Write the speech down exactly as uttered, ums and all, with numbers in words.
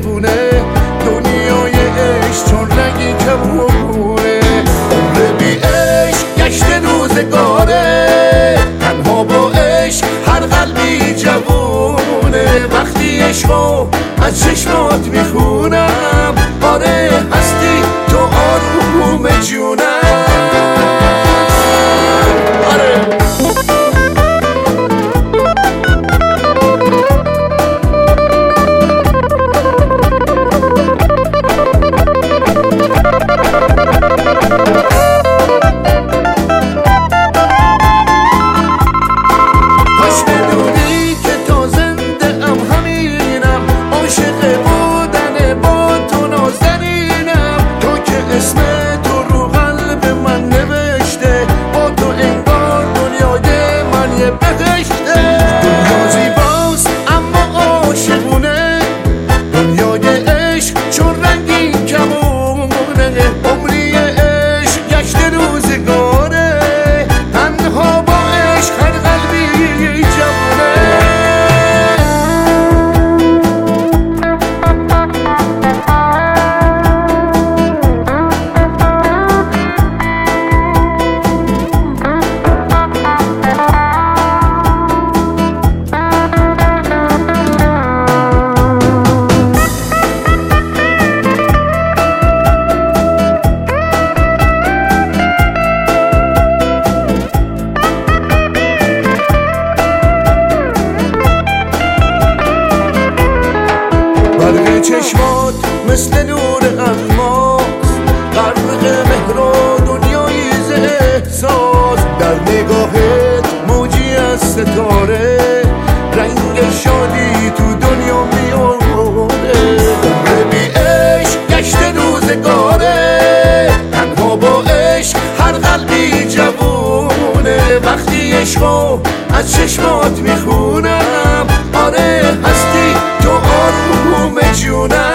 عاشقونه، دنیای عشق چون رنگی کمونه. عمر بی عشق گشته روزگاره، تنها با عشق هر قلبی جوونه. وقتی عشقو از چشمات میخونم، آره هستی تو آروم جونم. دنیا زیباست اما عاشقونه، دنیای عشق چون رنگین کمونه. عمری عشق گشته روزگاره، تنها با عشق هر قلبی جوونه. برق چشمات مثل نور الماس، غرق مهر و دنیایی ز احساس. در نگاهت موجی از ستاره، رنگ شادی تو دنیا میاره. عمر بی عشق گشته روزگاره، تنها با عشق هر قلبی جوونه. وقتی عشقو از چشمات میخونم، آره هستی تو آروم جونم.